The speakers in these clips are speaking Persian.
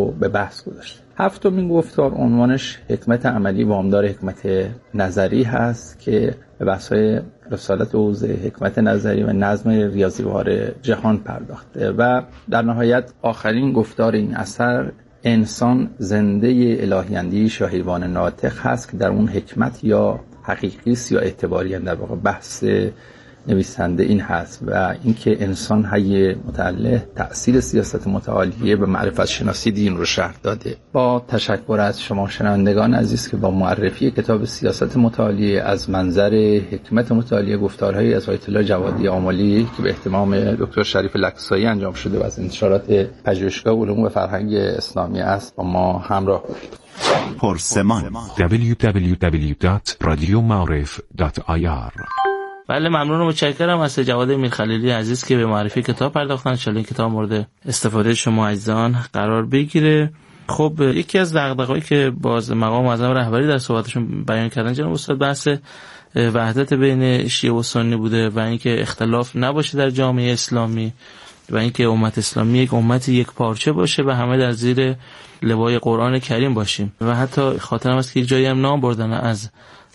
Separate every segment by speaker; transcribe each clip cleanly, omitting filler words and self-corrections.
Speaker 1: رو به بحث گذاشته. هفتمین گفتار عنوانش حکمت عملی وامدار حکمت نظری هست که به بحث‌های رسالت حوزه حکمت نظری و نظم ریاضی‌وار جهان پرداخته و در نهایت آخرین گفتار این اثر انسان زنده الهی‌اندیش یا حیوان ناطق هست که در اون حکمت یا حقیقی است یا اعتباری. در واقع بحث نویسنده این هست و اینکه انسان حی متعله تأثیر سیاست متعالیه به معرفت شناسی دین رو شرح داده. با تشکر از شما شنوندگان عزیز که با معرفی کتاب سیاست متعالیه از منظر حکمت متعالیه گفتارهایی از آیت الله جوادی آملی که به اهتمام دکتر شریف لکسایی انجام شده و از انتشارات پژوهشگاه علوم و فرهنگ اسلامی است با ما همراه باشید.
Speaker 2: پرسمان
Speaker 3: www.radiomaarif.ir. بله، ممنون و متشکرم از جواد میرخلیلی عزیز که به معرفی کتاب پرداختن. ان شاءالله این کتاب مورد استفاده شما عزیزان قرار بگیره. خب یکی از دغدغه‌هایی که باز مقام معظم رهبری در صحبتشون بیان کردن جناب استاد بحث وحدت بین شیعه و سنی بوده و اینکه اختلاف نباشه در جامعه اسلامی و اینکه امت اسلامی یک امت یک پارچه باشه و همه در زیر لوای قرآن کریم باشیم و حتی خاطرم است که یک جایی هم نام بردن از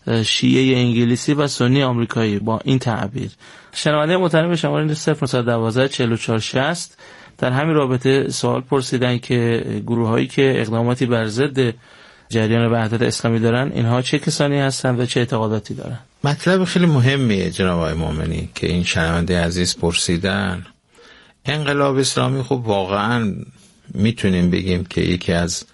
Speaker 3: شیعه انگلیسی و سنی آمریکایی با این تعبیر. شنونده محترم شماره 0912 4460 در همین رابطه سوال پرسیدن که گروه‌هایی که اقداماتی بر ضد جریان وحدت اسلامی دارن اینها چه کسانی هستند و چه اعتقاداتی دارن؟
Speaker 4: مطلب خیلی مهمیه جناب آقای مومنی که این شنونده عزیز پرسیدن. انقلاب اسلامی خب واقعا میتونیم بگیم که یکی از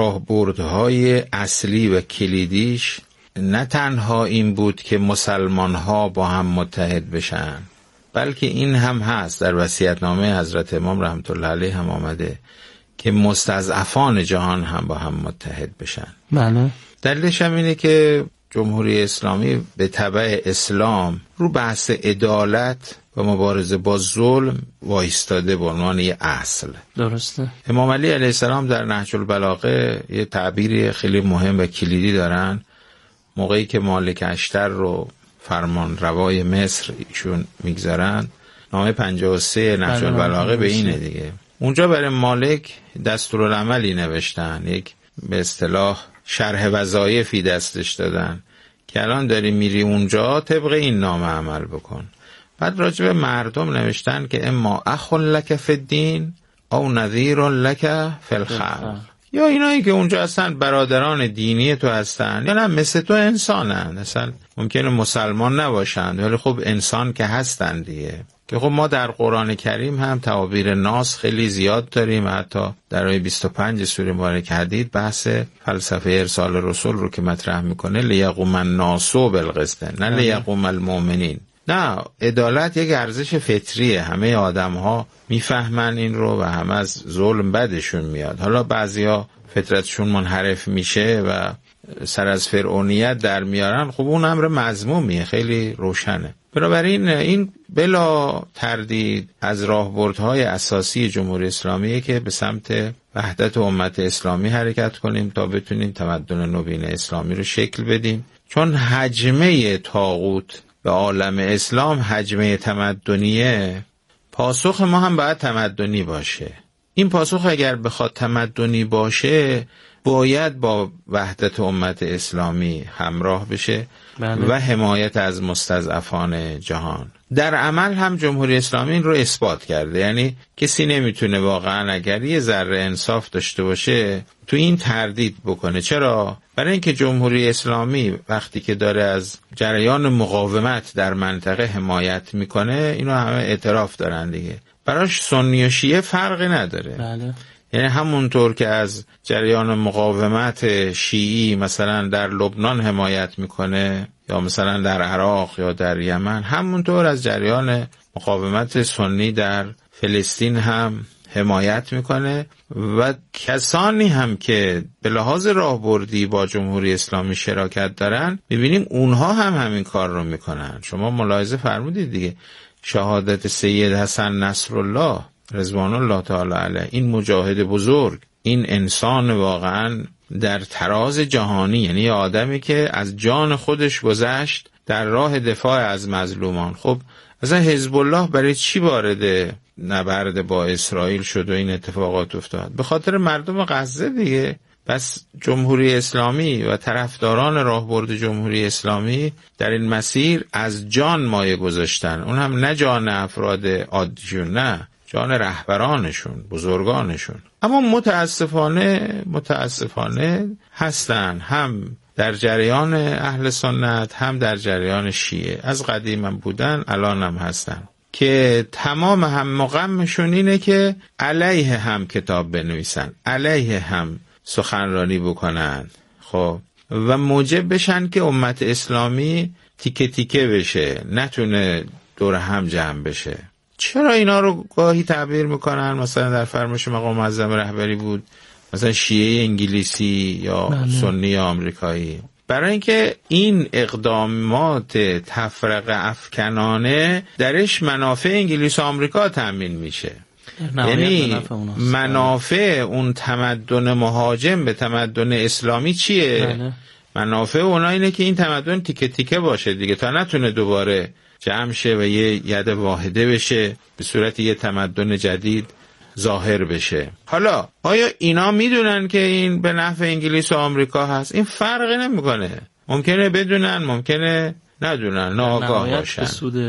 Speaker 4: راهبردهای اصلی و کلیدیش نه تنها این بود که مسلمان‌ها با هم متحد بشن، بلکه این هم هست در وصیت‌نامه حضرت امام رحمت الله علیه هم آمده که مستضعفان جهان هم با هم متحد بشن.
Speaker 3: بله.
Speaker 4: دلیلش هم اینه که جمهوری اسلامی به تبع اسلام رو بحث عدالت و مبارزه با ظلم وایستاده به عنوان یه اصل.
Speaker 3: درسته.
Speaker 4: امام علی علیه السلام در نهج البلاغه یه تعبیری خیلی مهم و کلیدی دارن. موقعی که مالک اشتر رو فرمان روای مصر ایشون میگذارن، نامه 53 نهج البلاغه به اینه دیگه. اونجا برای مالک دستورالعملی نوشتن، یک به اصطلاح شرح وظایفی دستش دادن که الان داری میری اونجا طبق این نامه عمل بکن. بعد راجع به مردم نوشتن که اما اخ لک فی الدین او نذیر لک فی الخلق، یا اینایی که اونجا هستن برادران دینی تو هستن یا نه مثل تو انسانن، مثلا ممکنه مسلمان نباشن ولی خب انسان که هستن دیگه. که خب ما در قرآن کریم هم تعابیر ناس خیلی زیاد داریم، حتی در آیه 25 سوره مبارکه حدید بحث فلسفه ارسال رسول رو که مطرح میکنه لیقوم الناس بالقسط نه لیقوم المؤمنین. نه، عدالت یک ارزش فطریه، همه آدم ها میفهمن این رو و همه از ظلم بدشون میاد. حالا بعضیا فطرتشون منحرف میشه و سر از فرعونیت در میارن، خب اون امر مذمومیه، خیلی روشنه. بنابراین این بلا تردید از راهبردهای اساسی جمهوری اسلامیه که به سمت وحدت امت اسلامی حرکت کنیم تا بتونیم تمدن نوین اسلامی رو شکل بدیم. چون حجمه طاغوت به عالم اسلام حجمه تمدنیه، پاسخ ما هم باید تمدنی باشه. این پاسخ اگر بخواد تمدنی باشه باید با وحدت امت اسلامی همراه بشه.
Speaker 3: بله.
Speaker 4: و حمایت از مستضعفان جهان. در عمل هم جمهوری اسلامی این رو اثبات کرده، یعنی کسی نمیتونه واقعا اگر یه ذره انصاف داشته باشه تو این تردید بکنه. چرا؟ برای اینکه جمهوری اسلامی وقتی که داره از جریان مقاومت در منطقه حمایت میکنه اینو همه اعتراف دارن دیگه، براش سنی و شیعه فرقی نداره.
Speaker 3: بله.
Speaker 4: یعنی همونطور که از جریان مقاومت شیعی مثلا در لبنان حمایت میکنه یا مثلا در عراق یا در یمن، همونطور از جریان مقاومت سنی در فلسطین هم حمایت میکنه و کسانی هم که به لحاظ راهبردی با جمهوری اسلامی شراکت دارن میبینیم اونها هم همین کار رو میکنن. شما ملاحظه فرمودید دیگه، شهادت سید حسن نصرالله رضوان الله تعالی علیه، این مجاهد بزرگ، این انسان واقعا در تراز جهانی، یعنی آدمی که از جان خودش گذشت در راه دفاع از مظلومان. خب اصلا حزب الله برای چی وارد نبرد با اسرائیل شد و این اتفاقات افتاد؟ به خاطر مردم غزه دیگه. پس جمهوری اسلامی و طرفداران راهبرد جمهوری اسلامی در این مسیر از جان مایه گذاشتن، اون هم نه جان افراد عادیشون، نه جان رهبرانشون، بزرگانشون. اما متاسفانه هستن، هم در جریان اهل سنت هم در جریان شیعه. از قدیم هم بودن، الان هم هستن که تمام هم غمشون اینه که علیه هم کتاب بنویسن، علیه هم سخنرانی بکنن، خب، و موجب بشن که امت اسلامی تیکه تیکه بشه، نتونه دور هم جمع بشه. چرا اینا رو گاهی تعبیر میکنن؟ مثلا در فرمایش مقام معظم رهبری بود مثلا شیعه انگلیسی یا سنی آمریکایی. برای اینکه این اقدامات تفرقه افکنانه درش منافع انگلیس و آمریکا تامین میشه. یعنی منافع اون تمدن مهاجم به تمدن اسلامی چیه؟ منافع اونا اینه که این تمدن تیکه تیکه باشه دیگه، تا نتونه دوباره جمع شه و یه ید واحده بشه، به صورت یه تمدن جدید ظاهر بشه. حالا آیا اینا میدونن که این به نفع انگلیس و آمریکا هست؟ این فرقی نمیکنه. ممکنه بدونن، ممکنه ندونن، ناآگاه باشن.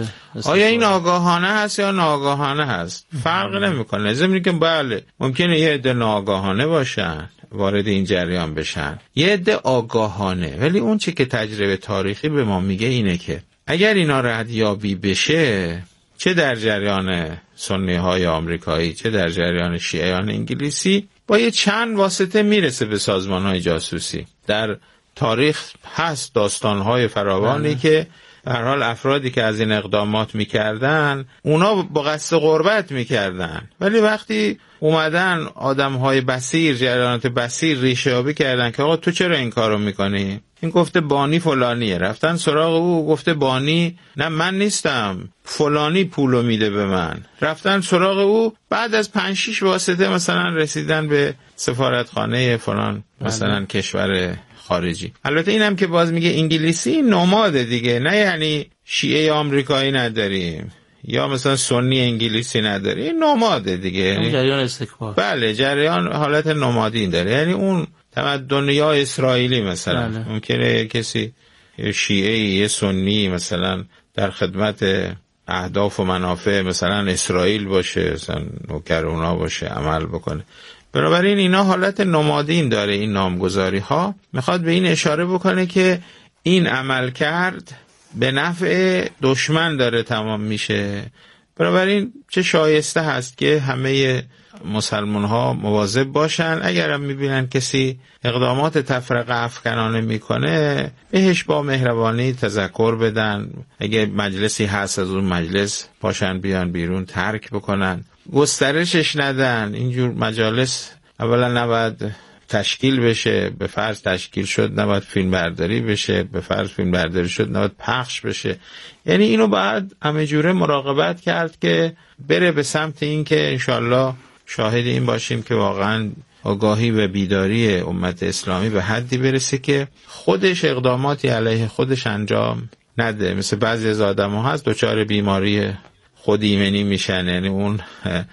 Speaker 4: آیا این آگاهانه هست یا ناآگاهانه هست؟ فرق نمیکنه. ضمن که بله ممکنه یه عده ناآگاهانه باشن وارد این جریان بشن، یه عده آگاهانه. ولی اون چی که تجربه تاریخی به ما میگه اینه که اگر اینا ردیابی بشه، چه در جریان سنی های آمریکایی چه در جریان شیعیان انگلیسی، با یه چند واسطه میرسه به سازمان های جاسوسی. در تاریخ هست داستان های فراوانی که به هر حال افرادی که از این اقدامات میکردن اونا با قصد غربت میکردن، ولی وقتی اومدن آدم های بصیر، جریانات بصیر ریشه یابی کردن که آقا تو چرا این کارو میکنی؟ این گفته بانی فلانیه، رفتن سراغ او، گفته بانی نه من نیستم، فلانی پولو میده به من. رفتن سراغ او، بعد از 5-6 واسطه مثلا رسیدن به سفارتخانه فلان مثلا کشور خارجی. البته اینم که باز میگه انگلیسی نماده دیگه، نه یعنی شیعه آمریکایی نداریم یا مثلا سنی انگلیسی نداریم، این نماده دیگه، یعنی
Speaker 3: جریان استکبار.
Speaker 4: بله جریان حالت نمادین داره. یعنی اون تمدن یا اسرائیلی مثلا ممکنه کسی شیعه یه سنی مثلا در خدمت اهداف و منافع مثلا اسرائیل باشه، مثلا نوکر اونا باشه، عمل بکنه. بنابراین اینا حالت نمادین داره. این نامگذاری ها میخواد به این اشاره بکنه که این عمل کرد به نفع دشمن داره تمام میشه. بنابراین چه شایسته هست که همه مسلمان ها مواظب باشن، اگرم میبینن کسی اقدامات تفرقه افکنانه میکنه بهش با مهربانی تذکر بدن. اگه مجلسی هست از اون مجلس پاشن بیان بیرون، ترک بکنن، گسترشش ندن. اینجور مجالس اولا نباید تشکیل بشه، به فرض تشکیل شد نباید فیلم برداری بشه، به فرض فیلم برداری شد نباید پخش بشه. یعنی اینو باید همه جوره مراقبت کرد که بره به سمت این که انشالله شاهد این باشیم که واقعا آگاهی و بیداری امت اسلامی به حدی برسه که خودش اقداماتی علیه خودش انجام نده. مثل بعضی از آدم ها هست دچار بیماری خود ایمنی میشن، یعنی اون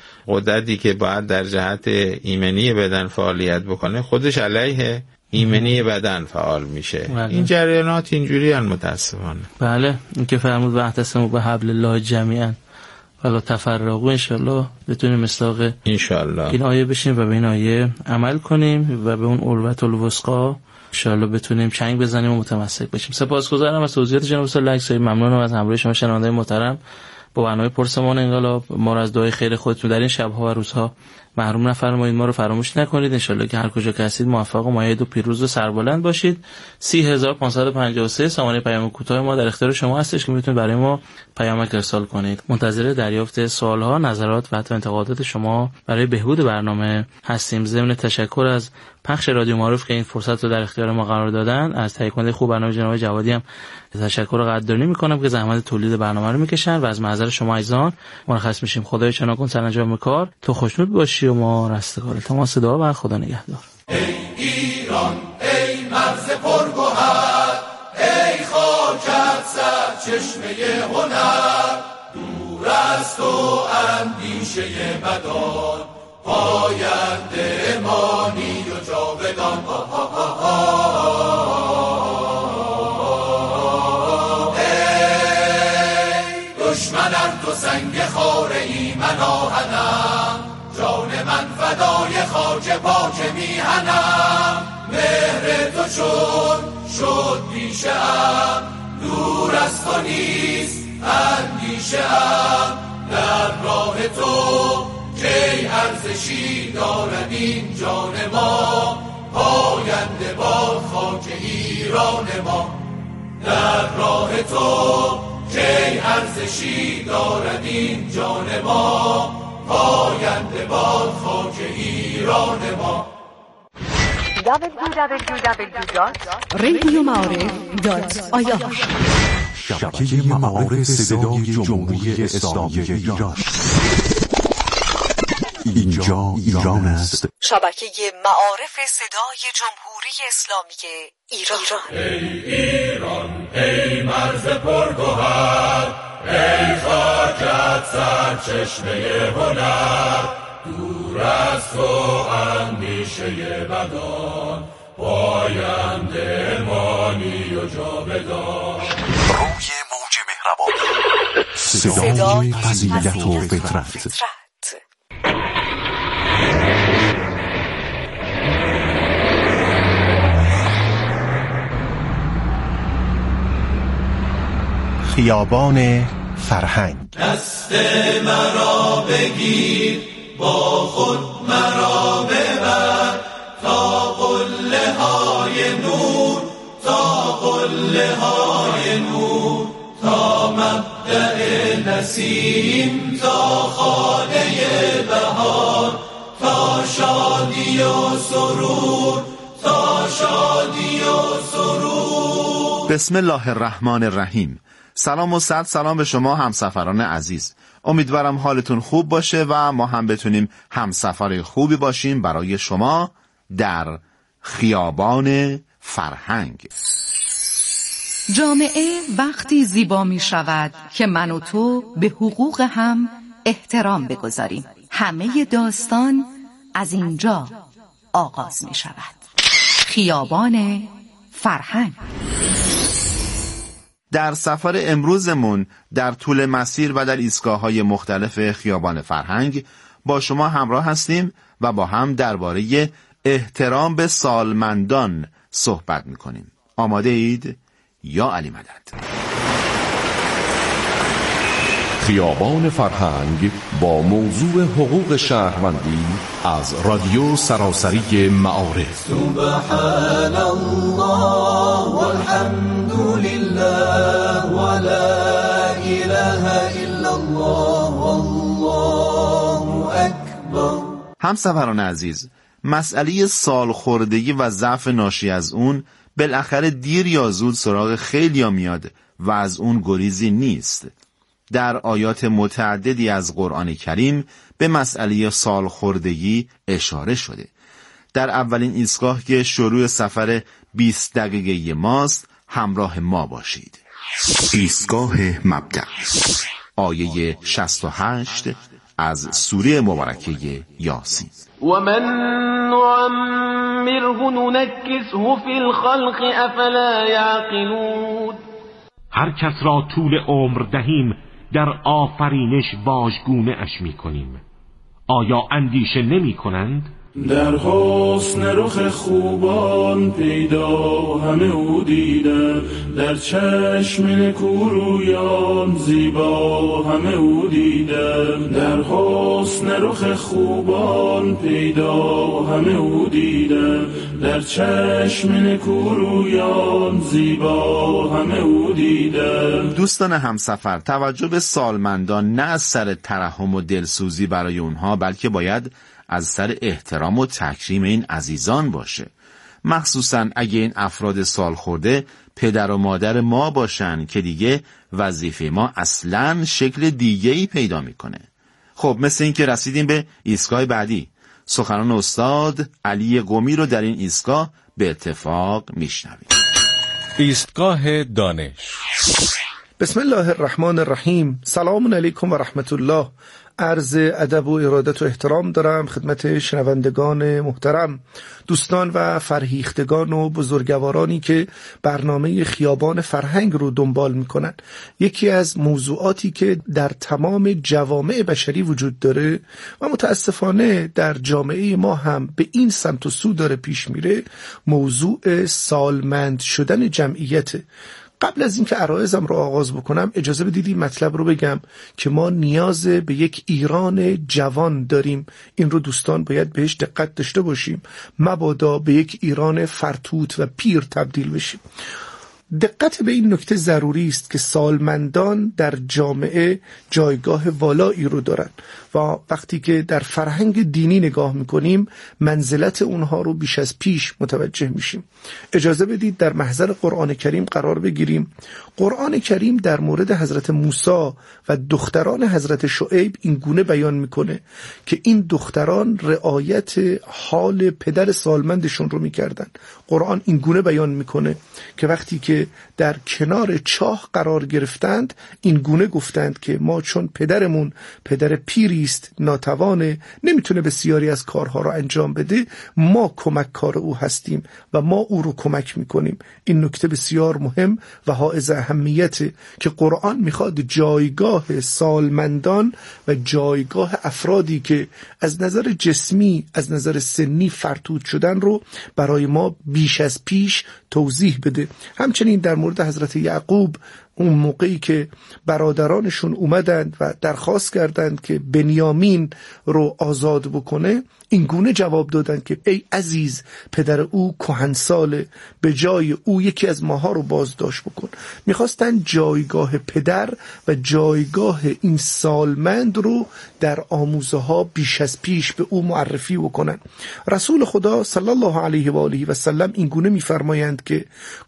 Speaker 4: قدرتی که باید در جهت ایمنی بدن فعالیت بکنه خودش علیه ایمنی بدن فعال میشه. بله. این جریانات اینجوری هن متاسفانه.
Speaker 3: بله، این که فرمود واعتصموا بحبل الله جمیعا ولا تفرقوا، انشالله بتونیم مصداق انشالله این آیه بشیم و به این آیه عمل کنیم و به اون اروة الوثقی انشالله بتونیم چنگ بزنیم و متمسک بشیم. سپاسگزارم از توضیحات جناب استاد لکسایی، ممنونم از همراهی شما شنوندگان محترم با برنامه پرسمان انقلاب. ما را از دعای خیر خودتون در این شب‌ها و روزها محروم نفرمایید، ما رو فراموش نکنید. انشالله که هر کجا که هستید موفق و مؤید و پیروز و سربلند باشید. 30553 سامانه پیام کوتاه ما در اختیار شما هستش که میتونید برای ما پیامک ارسال کنید. منتظر دریافت سوال‌ها، نظرات و حتی انتقادات شما برای بهبود برنامه هستیم. ضمن تشکر از پخش رادیو معروف که این فرصت رو در اختیار ما قرار دادن، از تهیه کننده خوب برنامه جناب جوادی هم تشکر قدردانی میکنم که زحمت تولید برنامه رو میکشن و از معذر شما عزیزان مرخص میشیم. خدای چنانکن سرانجام کار تو خوشنود باشی و ما رستگار. تماس دعا و خدا نگهدار.
Speaker 2: ای ایران ای مرز پرگوهر، ای خاکت سرچشمه هنر، دور از تو اندیشه بدان، پاینده مانی و جاودان. ای دشمنان تو سنگ خاره ای من آهنم، جان من فدای خاک پاک میهنم. مهر تو چون شد پیشه ام، دور از تو نیست اندیشه ام. در راه تو کی ارزشی دارد این جان ما، پاینده باد خاک ایران ما. در راه تو کی ارزشی دارد این جان ما، پاینده باد خاک ایران ما.
Speaker 5: www.radioma'arif.ir
Speaker 6: شبکه معارف صدای جمهوری اسلامی ایران. اینجا ایران است.
Speaker 5: شبکه معارف صدای جمهوری اسلامی ایران.
Speaker 2: ای ایران ای مرز پرگوهر، ای خاکت سرچشمه هنر. دور از تو اندیشه بدان، پاینده مانی و جاودان.
Speaker 6: روی موج مهربان، صدای فضیلت و فطرت.
Speaker 7: خیابان فرهنگ.
Speaker 2: دست مرا بگیر با خود مرا ببر، تا قله های نور، تا قله های نور، تا مبدأ نسیم، تا خانه بهار، تا شادی و سرور، تا شادی و سرور.
Speaker 7: بسم الله الرحمن الرحیم. سلام و صد سلام به شما همسفران عزیز. امیدوارم حالتون خوب باشه و ما هم بتونیم همسفر خوبی باشیم برای شما در خیابان فرهنگ.
Speaker 5: جامعه وقتی زیبا می شود که من و تو به حقوق هم احترام بگذاریم. همه داستان از اینجا آغاز می شود. خیابان فرهنگ.
Speaker 7: در سفر امروزمون در طول مسیر و در ایستگاه‌های مختلف خیابان فرهنگ با شما همراه هستیم و با هم درباره احترام به سالمندان صحبت می‌کنیم. آماده اید؟ یا علی مدد.
Speaker 6: خیابان فرهنگ با موضوع حقوق شهروندی از رادیو سراسری معارف.
Speaker 2: سبحان الله والحمد لله ولا اله الا الله والله اکبر.
Speaker 7: همسفران عزیز، مسئله سالخوردگی و ضعف ناشی از اون بالاخره دیر یا زود سراغ خیلیا میاد و از اون گریزی نیست. در آیات متعددی از قرآن کریم به مسئله سالخوردگی اشاره شده. در اولین ایستگاه که شروع سفر 20 دقیقه ماست همراه ما باشید. ایستگاه مبدأ، آیه 68 از سوره مبارکه یاسین.
Speaker 8: ومن نعمره ننكسه في الخلق افلا يعقلون.
Speaker 9: هر کس را طول عمر دهیم در آفرینش واژگونه اش می کنیم. آیا اندیشه نمی کنند؟
Speaker 10: در حسن رخ خوبان پیدا همه او دیدن، در چشم نکورویان زیبا همه او دیدن. در حسن رخ خوبان پیدا همه او دیدن، در چشم نکورویان زیبا همه او دیدن.
Speaker 7: دوستان همسفر، توجه به سالمندان نه از سر ترحم و دلسوزی برای اونها، بلکه باید از سر احترام و تکریم این عزیزان باشه، مخصوصا اگه این افراد سال خورده پدر و مادر ما باشن که دیگه وظیفه ما اصلاً شکل دیگه‌ای پیدا میکنه. خب مثل این که رسیدیم به ایستگاه بعدی. سخنان استاد علی قمی رو در این ایستگاه به اتفاق میشنویم.
Speaker 11: ایستگاه دانش. بسم الله الرحمن الرحیم. سلام علیکم و رحمت الله. عرض ادب و ارادت و احترام دارم خدمت شنوندگان محترم، دوستان و فرهیختگان و بزرگوارانی که برنامه خیابان فرهنگ رو دنبال میکنن. یکی از موضوعاتی که در تمام جوامع بشری وجود داره و متاسفانه در جامعه ما هم به این سمت و سو داره پیش میره، موضوع سالمند شدن جمعیته. قبل از اینکه عرایزم رو آغاز بکنم اجازه بدید این مطلب رو بگم که ما نیاز به یک ایران جوان داریم. این رو دوستان باید بهش دقت داشته باشیم، مبادا به یک ایران فرتوت و پیر تبدیل بشیم. دقت به این نکته ضروری است که سالمندان در جامعه جایگاه والایی رو دارن و وقتی که در فرهنگ دینی نگاه میکنیم منزلت اونها رو بیش از پیش متوجه میشیم. اجازه بدید در محضر قرآن کریم قرار بگیریم. قرآن کریم در مورد حضرت موسی و دختران حضرت شعیب این گونه بیان میکنه که این دختران رعایت حال پدر سالمندشون رو میکردن. قرآن این گونه بیان میکنه که وقتی که در کنار چاه قرار گرفتند این گونه گفتند که ما چون پدرمون پدر پیری است، ناتوانه، نمیتونه بسیاری از کارها رو انجام بده، ما کمک کار او هستیم و ما او رو کمک میکنیم. این نکته بسیار مهم و حائز اهمیته که قرآن میخواد جایگاه سالمندان و جایگاه افرادی که از نظر جسمی از نظر سنی فرتوت شدن رو برای ما بیش از پیش توضیح بده. همچنین در مورد حضرت یعقوب اون موقعی که برادرانشون اومدند و درخواست کردند که بنیامین رو آزاد بکنه، این گونه جواب دادند که ای عزیز، پدر او کهنساله، به جای او یکی از ماها رو بازداشت بکن. میخواستن جایگاه پدر و جایگاه این سالمند رو در آموزه ها بیش از پیش به او معرفی بکنن. رسول خدا صلی الله علیه و آله و سلم این گونه میفرمایند که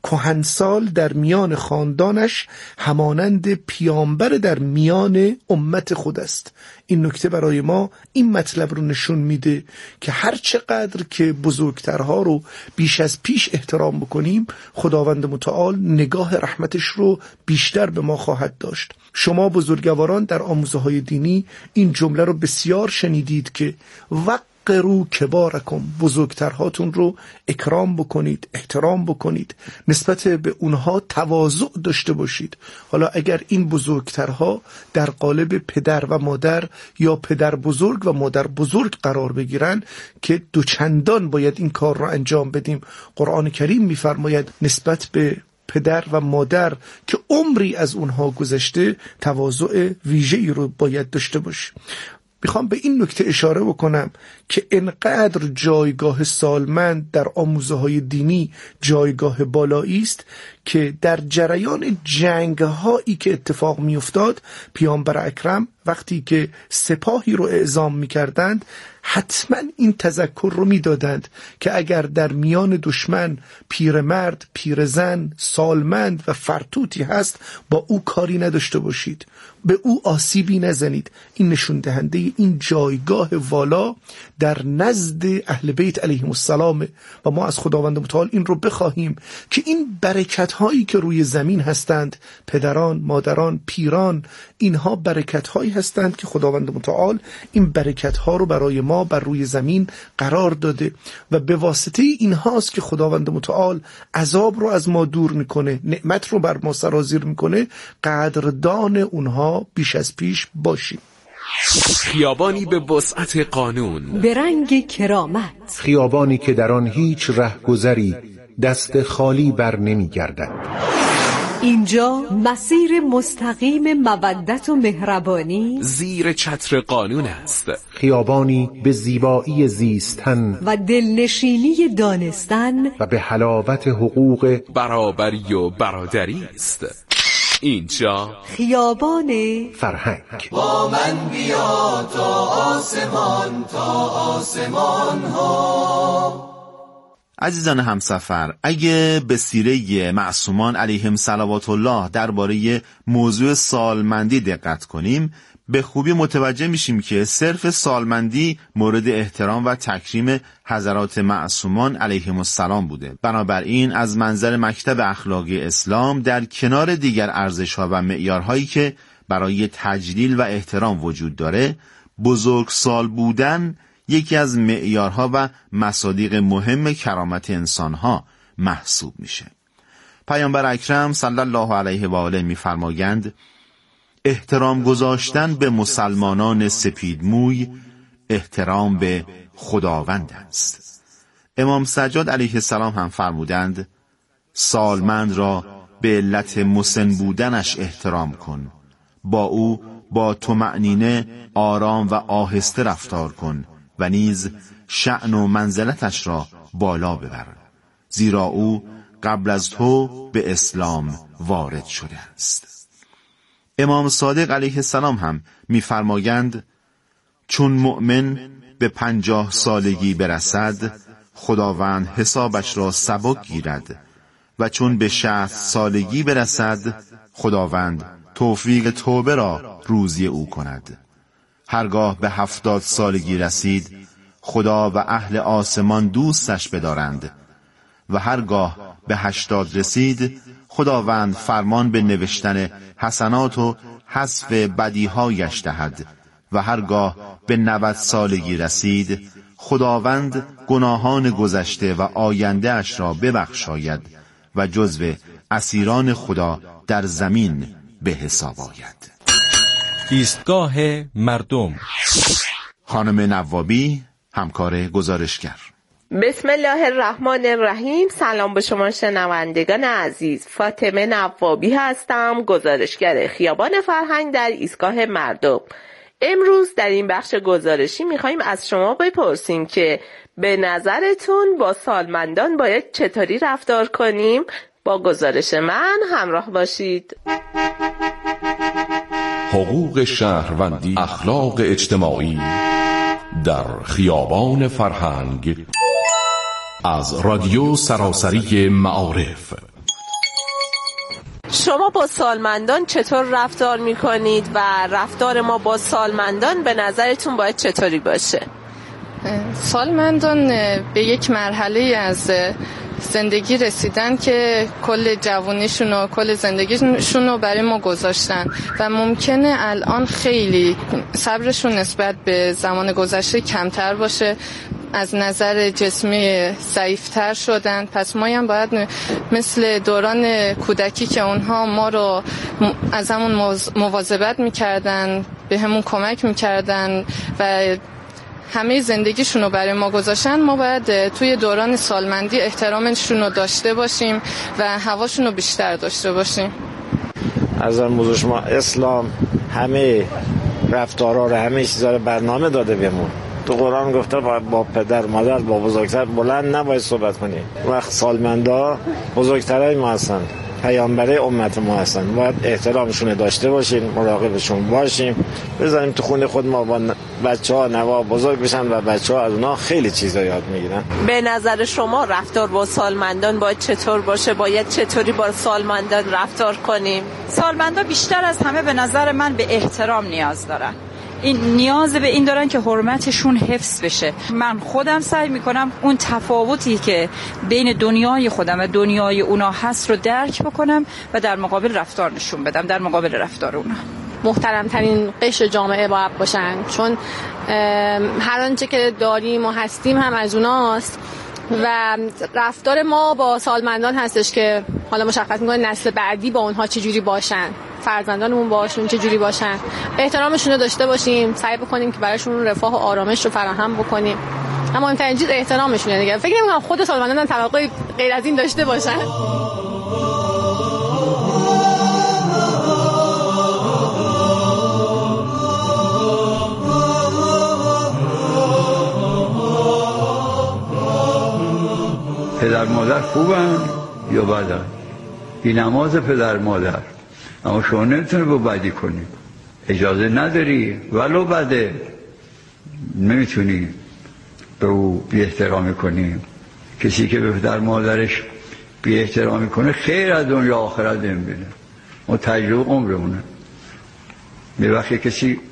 Speaker 11: کهنسال در میان خاندانش همانند پیامبر در میان امت خود است. این نکته برای ما این مطلب رو نشون میده که هر چقدر که بزرگترها رو بیش از پیش احترام بکنیم، خداوند متعال نگاه رحمتش رو بیشتر به ما خواهد داشت. شما بزرگواران در آموزه های دینی این جمله رو بسیار شنیدید که وقروا کبارکم، بزرگترهاتون رو اکرام بکنید، احترام بکنید، نسبت به اونها تواضع داشته باشید. حالا اگر این بزرگترها در قالب پدر و مادر یا پدر بزرگ و مادر بزرگ قرار بگیرن که دوچندان باید این کار را انجام بدیم. قرآن کریم میفرماید نسبت به پدر و مادر که عمری از اونها گذشته تواضع ویژه‌ای رو باید داشته باشیم. میخوام به این نکته اشاره بکنم که انقدر جایگاه سالمند در آموزه های دینی جایگاه بالایی است که در جریان جنگ هایی که اتفاق می افتاد، پیامبر اکرم وقتی که سپاهی رو اعزام می کردند حتما این تذکر رو می دادند که اگر در میان دشمن پیرمرد، پیرزن، سالمند و فرتوتی هست، با او کاری نداشته باشید، به او آسیبی نزنید. این نشون دهنده این جایگاه والا در نزد اهل بیت علیهم السلام و ما از خداوند متعال این رو بخواهیم که این برکت هایی که روی زمین هستند، پدران، مادران، پیران، اینها برکت هایی هستند که خداوند متعال این برکت ها رو برای ما بر روی زمین قرار داده و به واسطه اینهاست که خداوند متعال عذاب رو از ما دور میکنه، نعمت رو بر ما سرازیر میکنه. قدردان اونها بیش از پیش باشیم.
Speaker 6: خیابانی به وسعت قانون،
Speaker 12: به رنگ کرامت،
Speaker 13: خیابانی که در آن هیچ رهگذری دست خالی بر نمی گردد.
Speaker 12: اینجا مسیر مستقیم مودت و مهربانی
Speaker 6: زیر چتر قانون است.
Speaker 13: خیابانی به زیبایی زیستن
Speaker 12: و دلنشینی دانستن
Speaker 13: و به حلاوت حقوق
Speaker 6: برابری و برادری است. اینجا
Speaker 12: خیابان
Speaker 13: فرهنگ.
Speaker 2: با من بیا تا آسمان تا آسمان ها.
Speaker 7: عزیزان همسفر، اگه به سیره معصومان علیهم صلوات الله درباره موضوع سالمندی دقت کنیم، به خوبی متوجه میشیم که صرف سالمندی مورد احترام و تکریم حضرات معصومان علیهم السلام بوده. بنابراین از منظر مکتب اخلاقی اسلام در کنار دیگر ارزش‌ها و معیارهایی که برای تجلیل و احترام وجود داره، بزرگسال بودن یکی از معیارها و مصادیق مهم کرامت انسانها محسوب میشه. پیامبر اکرم صلی الله علیه و آله می‌فرمایند احترام گذاشتن به مسلمانان سپیدموی احترام به خداوند است. امام سجاد علیه السلام هم فرمودند سالمند را به علت مسن بودنش احترام کن، با او با طمأنینه آرام و آهسته رفتار کن و نیز شأن و منزلتش را بالا ببر، زیرا او قبل از تو به اسلام وارد شده است. امام صادق علیه السلام هم می‌فرمایند چون مؤمن به 50 سالگی برسد خداوند حسابش را سبک گیرد و چون به 60 سالگی برسد خداوند توفیق توبه را روزی او کند. هرگاه به 70 سالگی رسید خدا و اهل آسمان دوستش بدارند و هرگاه به 80 رسید خداوند فرمان به نوشتن حسنات و حذف بدیهایش دهد و هرگاه به 90 سالگی رسید خداوند گناهان گذشته و آینده اش را ببخشاید و جزو اسیران خدا در زمین به حساب آید.
Speaker 14: ایستگاه مردم.
Speaker 7: خانم نوابی، همکار گزارشگر.
Speaker 15: بسم الله الرحمن الرحیم. سلام به شما شنوندگان عزیز. فاطمه نوابی هستم، گزارشگر خیابان فرهنگ در ایستگاه مردم. امروز در این بخش گزارشی میخواییم از شما بپرسیم که به نظرتون با سالمندان باید چطوری رفتار کنیم؟ با گزارش من همراه باشید.
Speaker 16: حقوق شهروندی، اخلاق اجتماعی در خیابان فرهنگ، از رادیو سراسری معارف.
Speaker 15: شما با سالمندان چطور رفتار میکنید و رفتار ما با سالمندان به نظرتون باید چطوری باشه؟
Speaker 17: سالمندان به یک مرحله از زندگی رسیدن که کل جوانیشون و کل زندگیشون رو برای ما گذاشتن و ممکنه الان خیلی صبرشون نسبت به زمان گذشته کمتر باشه، از نظر جسمی ضعیفتر شدن. پس ما هم باید مثل دوران کودکی که اونها ما رو از همون مواظبت میکردن، به همون کمک میکردن و همه زندگیشون رو برای ما گذاشتن، ما باید توی دوران سالمندی احترامشون رو داشته باشیم و هواشون رو بیشتر داشته باشیم.
Speaker 18: از موضوع شما اسلام همه رفتارها رو، همه چیزا رو برنامه داده بهمون. تو قرآن گفته با پدر مادر، با بزرگتر بلند نباید صحبت کنیم. وقت سالمندا بزرگترای ما هستن، پیامبرای امت ما هستن، باید احترامشون داشته باشیم، مراقبشون باشیم، بذاریم تو خونه خود ما با بچه‌ها نوا بزرگ بشن و بچه‌ها از اونها خیلی چیزا یاد میگیرن.
Speaker 15: به نظر شما رفتار با سالمندان باید چطور باشه؟ باید چطوری با سالمندان رفتار کنیم؟
Speaker 19: سالمندان بیشتر از همه به نظر من به احترام نیاز دارن. این نیاز به این دارن که حرمتشون حفظ بشه. من خودم سعی میکنم اون تفاوتی که بین دنیای خودم و دنیای اونا هست رو درک بکنم و در مقابل رفتار نشون بدم، در مقابل رفتار اونا.
Speaker 20: محترمترین قشر جامعه باید باشن، چون هر آنچه که داریم و هستیم هم از اوناست و رفتار ما با سالمندان هستش که حالا مشخص میکنه نسل بعدی با اونها چجوری باشن، فرزندانمون باشون چجوری باشن. احترامشون رو داشته باشیم، سعی بکنیم که براشون رفاه و آرامش رو فراهم بکنیم. اما مهمترین چیز احترامشونه دیگه. فکر نمی‌کنم خود سالمندان توقعی غیر از این داشته باشن.
Speaker 21: پدر مادر خوبن یا بدن؟ این نماز پدر مادر، اما شما نمیتونی با بدی کنی، اجازه نداری، ولو بده نمیتونی به او بی احترامی کنی. کسی که به پدر مادرش بی احترامی کنه خیر از دنیا آخرت نمیبینه، اون تجربه عمرمونه. به وقتی کسی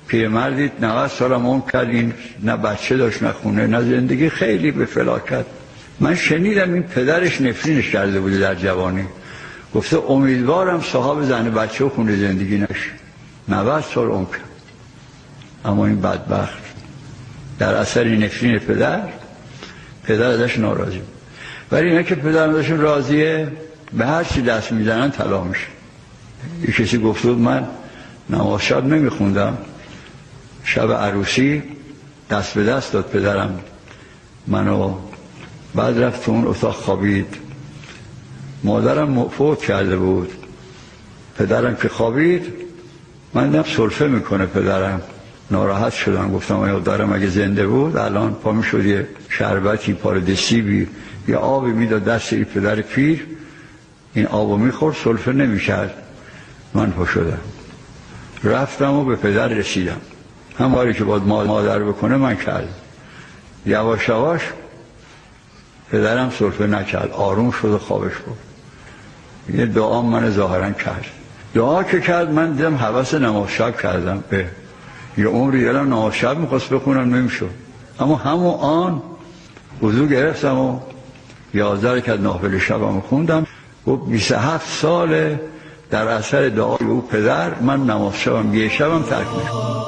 Speaker 21: پیرمردی 90 سالم عمر کرد، این نه بچه داشت نه خونه نه زندگی، خیلی به فلاکت. من شنیدم این پدرش نفرینش کرده بوده در جوانی، گفته امیدوارم صاحب زن بچه و خونه زندگی نشه. 90 سال عمر کرد، اما این بدبخت در اثر نفرین پدر ازش ناراضی بود. ولی اینا که پدر ازشون راضیه به هر چی دست میزنن طلاق میشه. یه کسی گفت بود من نماز شب نمیخوندم، شب عروسی دست به دست داد پدرم منو، بعد رفت تو اون اتاق خوابید. مادرم فوت کرده بود، پدرم که خوابید من دیدم سرفه میکنه پدرم، ناراحت شدم، گفتم آیا دارم اگه زنده بود الان پا میشد یه شربتی پاردسیبی یه آبی میداد دست این پدر پیر، این آبو میخورد سرفه نمیکرد. من پا شدم رفتم و به پدر رسیدم، هم کاری که باید مادر بکنه من کردم. یواش یواش پدرم سرفه نکرد، آروم شد و خوابش بود. یه دعا من ظاهرا کرد، دعا که کرد من دیدم حوث نماز شب کردم. به یه عمری یادم نماز شب میخواست بخونم نمیشد، اما همون آن وضو گرفتم و 11 رکعت نافله شبم خوندم. و 27 سال در اثر دعای او پدر من نماز شبم یه شبم ترک میکنم.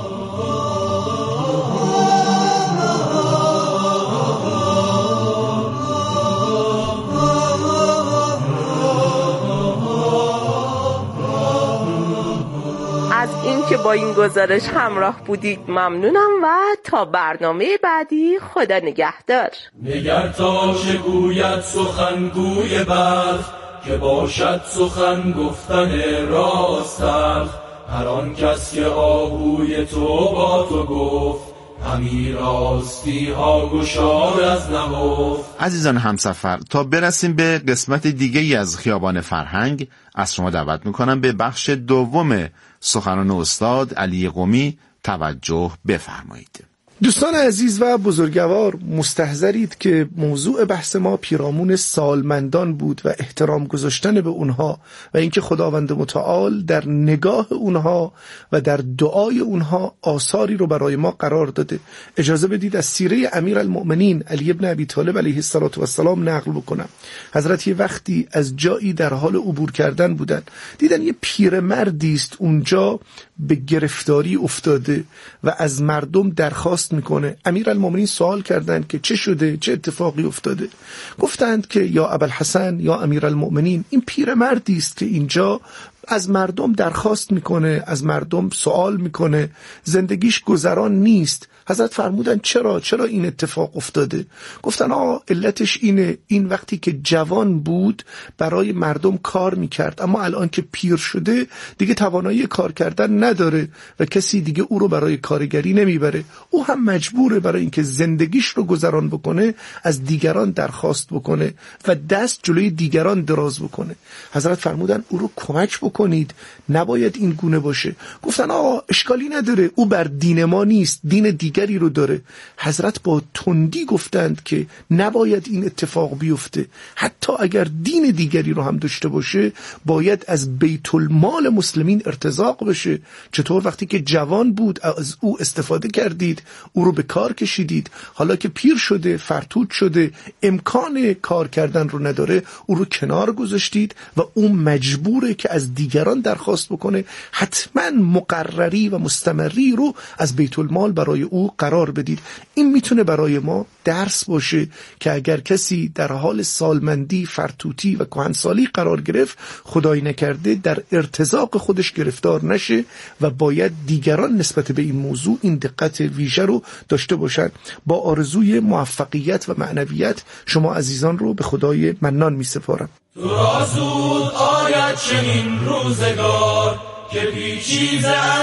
Speaker 15: که با این گزارش همراه بودید ممنونم و تا برنامه بعدی خدا نگهدار.
Speaker 10: نگر تا چه گوید سخنگوی بخت، که باشد سخن گفتن راستر. هر آن کس که آهوی تو با تو گفت، همی راستی ها گشاد از نهفت.
Speaker 7: عزیزان همسفر، تا برسیم به قسمت دیگه از خیابان فرهنگ، از شما دعوت میکنم به بخش دوم سخنان استاد علی قمی توجه بفرمایید.
Speaker 11: دوستان عزیز و بزرگوار، مستحضرید که موضوع بحث ما پیرامون سالمندان بود و احترام گذاشتن به اونها و اینکه خداوند متعال در نگاه اونها و در دعای اونها آثاری رو برای ما قرار داده. اجازه بدید از سیره امیرالمؤمنین علی ابن ابی طالب علیه السلام نقل بکنم. حضرت یه وقتی از جایی در حال عبور کردن بودن، دیدن یه پیرمردی است اونجا به گرفتاری افتاده و از مردم درخواست میکنه. امیرالمؤمنین سوال کردند که چه شده، چه اتفاقی افتاده؟ گفتند که یا ابوالحسن یا امیرالمؤمنین، این پیرمردی است که اینجا از مردم درخواست میکنه، از مردم سوال میکنه، زندگیش گذران نیست. حضرت فرمودن چرا این اتفاق افتاده؟ گفتن علتش اینه، این وقتی که جوان بود برای مردم کار میکرد، اما الان که پیر شده دیگه توانایی کار کردن نداره و کسی دیگه او رو برای کارگری نمیبره. او هم مجبوره برای اینکه زندگیش رو گذران بکنه از دیگران درخواست بکنه و دست جلوی دیگران دراز بکنه. حضرت فرمودن او رو کمک بکنید، نباید این گونه باشه. گفتن اشکالی نداره، او بر دین ما نیست، دین دیگری رو داره. حضرت با تندی گفتند که نباید این اتفاق بیفته، حتی اگر دین دیگری رو هم داشته باشه باید از بیت المال مسلمین ارتزاق بشه. چطور وقتی که جوان بود از او استفاده کردید، او رو به کار کشیدید، حالا که پیر شده، فرتوت شده، امکان کار کردن رو نداره، او رو کنار گذاشتید و اون مجبوره که از دیگران درخواست بکنه. حتما مقرری و مستمری رو از بیت المال برای او قرار بدید. این میتونه برای ما درس باشه که اگر کسی در حال سالمندی، فرتوتی و کهنسالی قرار گرفت، خدای نکرده در ارتزاق خودش گرفتار نشه و باید دیگران نسبت به این موضوع این دقت ویژه رو داشته باشند. با آرزوی موفقیت و معنویت شما عزیزان رو به خدای منان می سپارم.
Speaker 10: تو را زود آید چنین روزگار، که پیچیز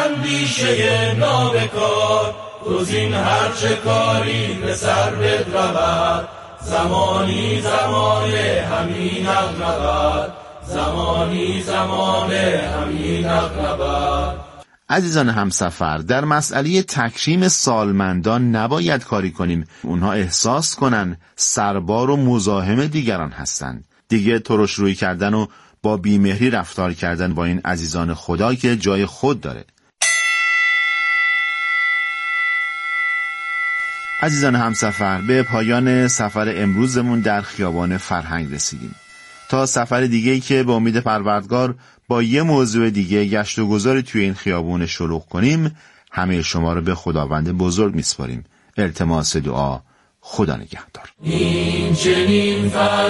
Speaker 10: اندیشه نابکار. گزین هر چه کاری به سر بدرود، زمانی زمانه همین اغربد، زمانی زمانه همین اغربد.
Speaker 7: عزیزان همسفر، در مسئله تکریم سالمندان نباید کاری کنیم اونها احساس کنن سربار و مزاحم دیگران هستند. دیگه ترش روی کردن و با بیمهری رفتار کردن با این عزیزان خدا که جای خود داره. عزیزان همسفر، به پایان سفر امروزمون در خیابان فرهنگ رسیدیم. تا سفر دیگه‌ای که به امید پروردگار با یه موضوع دیگه گشت و گذاری توی این خیابون شلوغ کنیم، همه شما رو به خداوند بزرگ میسپاریم. التماس دعا. خدا نگهدار.
Speaker 10: این چنین